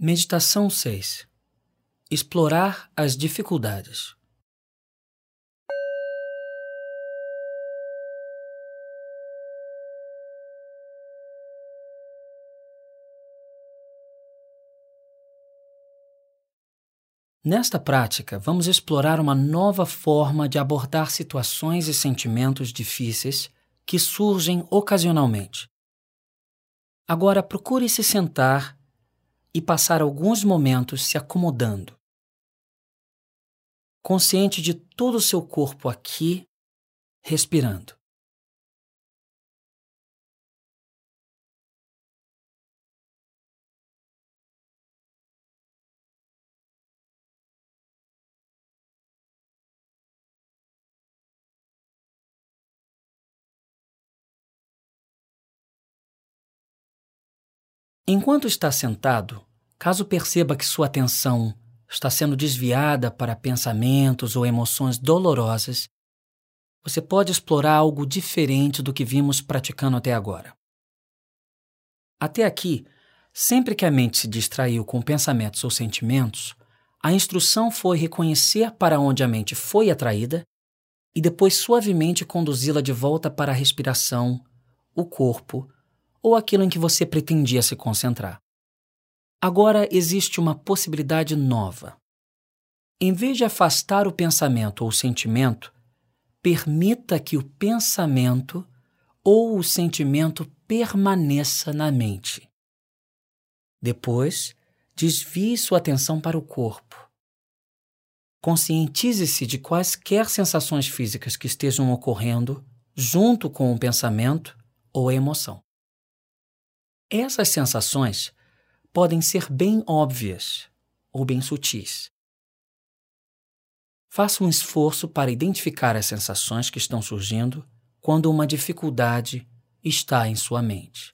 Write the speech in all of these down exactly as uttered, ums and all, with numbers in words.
Meditação seis. Explorar as dificuldades. Nesta prática, vamos explorar uma nova forma de abordar situações e sentimentos difíceis que surgem ocasionalmente. Agora, procure se sentar e passar alguns momentos se acomodando, consciente de todo o seu corpo aqui, respirando. Enquanto está sentado, caso perceba que sua atenção está sendo desviada para pensamentos ou emoções dolorosas, você pode explorar algo diferente do que vimos praticando até agora. Até aqui, sempre que a mente se distraiu com pensamentos ou sentimentos, a instrução foi reconhecer para onde a mente foi atraída e depois suavemente conduzi-la de volta para a respiração, o corpo ou aquilo em que você pretendia se concentrar. Agora existe uma possibilidade nova. Em vez de afastar o pensamento ou o sentimento, permita que o pensamento ou o sentimento permaneça na mente. Depois, desvie sua atenção para o corpo. Conscientize-se de quaisquer sensações físicas que estejam ocorrendo junto com o pensamento ou a emoção. Essas sensações podem ser bem óbvias ou bem sutis. Faça um esforço para identificar as sensações que estão surgindo quando uma dificuldade está em sua mente.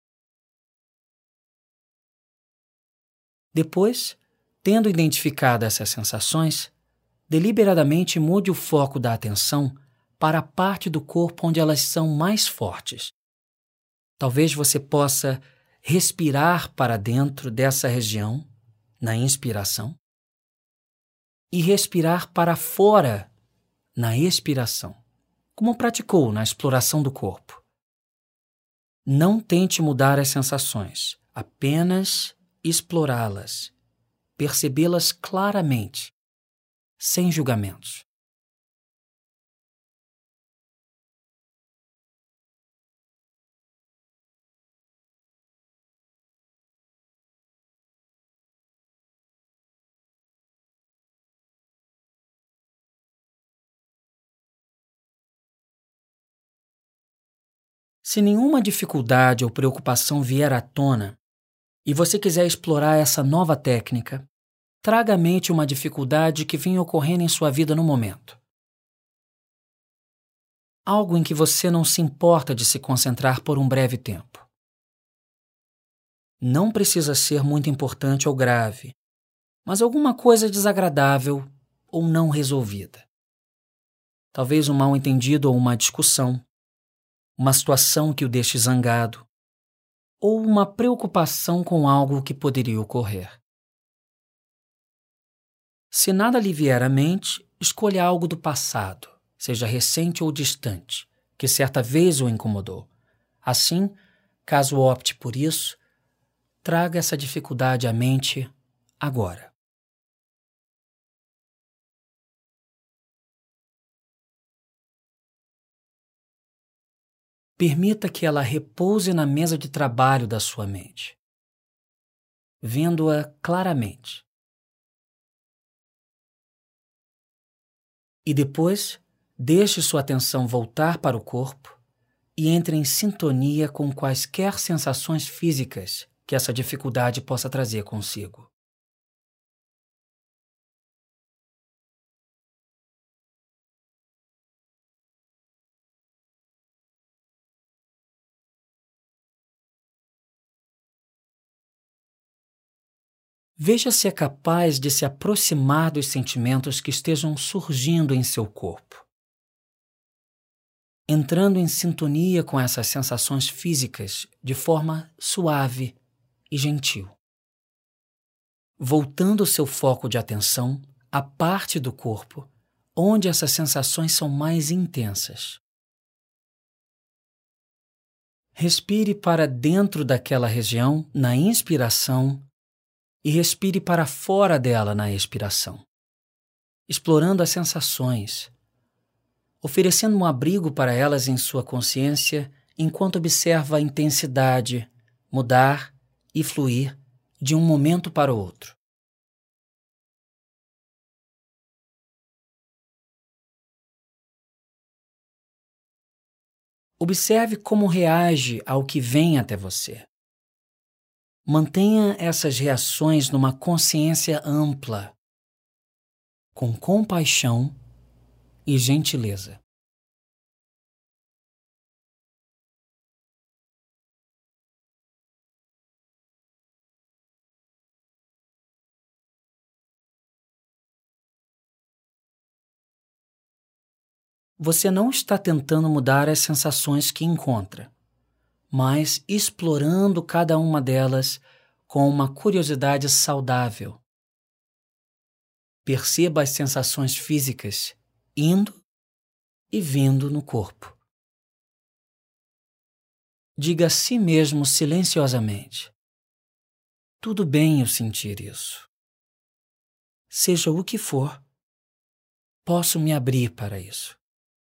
Depois, tendo identificado essas sensações, deliberadamente mude o foco da atenção para a parte do corpo onde elas são mais fortes. Talvez você possa respirar para dentro dessa região, na inspiração, e respirar para fora, na expiração, como praticou na exploração do corpo. Não tente mudar as sensações, apenas explorá-las, percebê-las claramente, sem julgamentos. Se nenhuma dificuldade ou preocupação vier à tona e você quiser explorar essa nova técnica, traga à mente uma dificuldade que venha ocorrendo em sua vida no momento. Algo em que você não se importa de se concentrar por um breve tempo. Não precisa ser muito importante ou grave, mas alguma coisa desagradável ou não resolvida. Talvez um mal-entendido ou uma discussão, uma situação que o deixe zangado, ou uma preocupação com algo que poderia ocorrer. Se nada lhe vier à mente, escolha algo do passado, seja recente ou distante, que certa vez o incomodou. Assim, caso opte por isso, traga essa dificuldade à mente agora. Permita que ela repouse na mesa de trabalho da sua mente, vendo-a claramente. E depois, deixe sua atenção voltar para o corpo e entre em sintonia com quaisquer sensações físicas que essa dificuldade possa trazer consigo. Veja se é capaz de se aproximar dos sentimentos que estejam surgindo em seu corpo, entrando em sintonia com essas sensações físicas de forma suave e gentil. voltando o seu foco de atenção à parte do corpo onde essas sensações são mais intensas. Respire para dentro daquela região na inspiração e respire para fora dela na expiração, explorando as sensações, oferecendo um abrigo para elas em sua consciência enquanto observa a intensidade mudar e fluir de um momento para o outro. Observe como reage ao que vem até você. Mantenha essas reações numa consciência ampla, com compaixão e gentileza. Você não está tentando mudar as sensações que encontra, mas explorando cada uma delas com uma curiosidade saudável. Perceba as sensações físicas indo e vindo no corpo. Diga a si mesmo silenciosamente: tudo bem eu sentir isso. Seja o que for, posso me abrir para isso.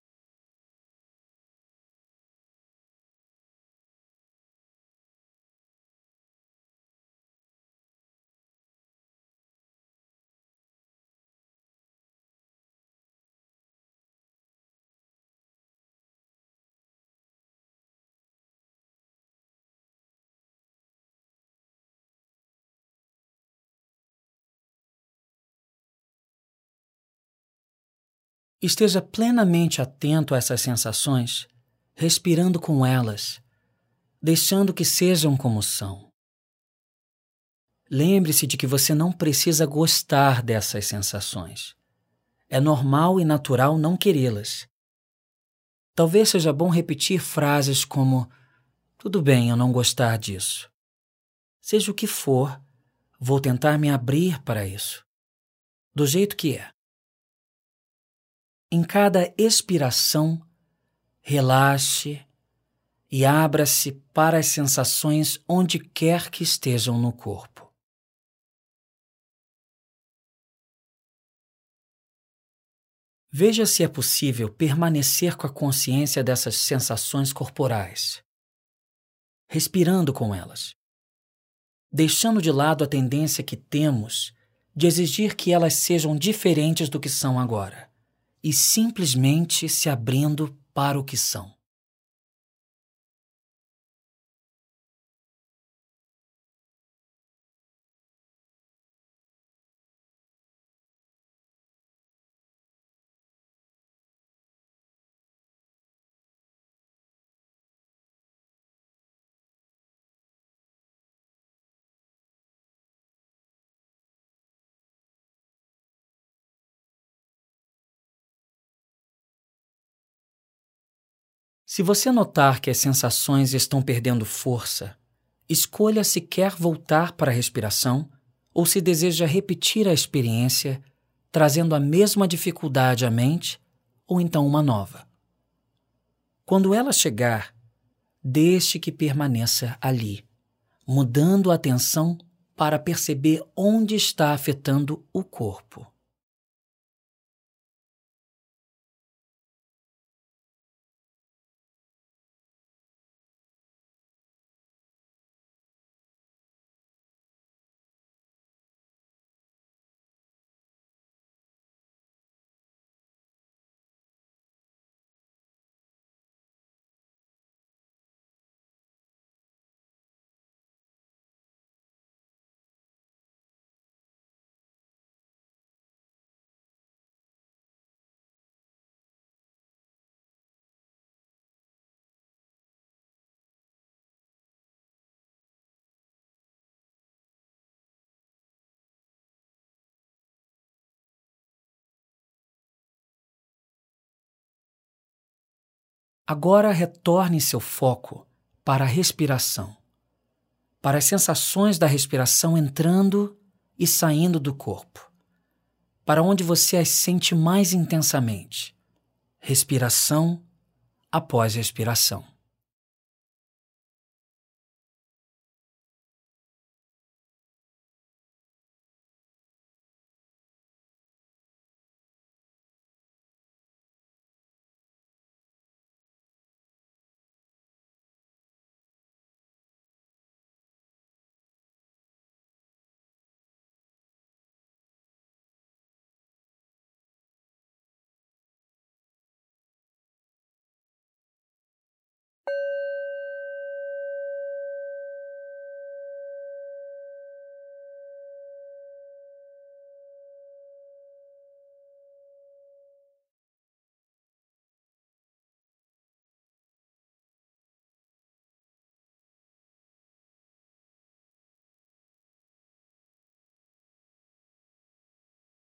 Esteja plenamente atento a essas sensações, respirando com elas, deixando que sejam como são. Lembre-se de que você não precisa gostar dessas sensações. É normal e natural não querê-las. Talvez seja bom repetir frases como: tudo bem eu não gostar disso. Seja o que for, vou tentar me abrir para isso, do jeito que é. Em cada expiração, relaxe e abra-se para as sensações onde quer que estejam no corpo. Veja se é possível permanecer com a consciência dessas sensações corporais, respirando com elas, deixando de lado a tendência que temos de exigir que elas sejam diferentes do que são agora, e simplesmente se abrindo para o que são. Se você notar que as sensações estão perdendo força, escolha se quer voltar para a respiração ou se deseja repetir a experiência, trazendo a mesma dificuldade à mente ou então uma nova. Quando ela chegar, deixe que permaneça ali, mudando a atenção para perceber onde está afetando o corpo. Agora retorne seu foco para a respiração, para as sensações da respiração entrando e saindo do corpo, para onde você as sente mais intensamente, respiração após respiração.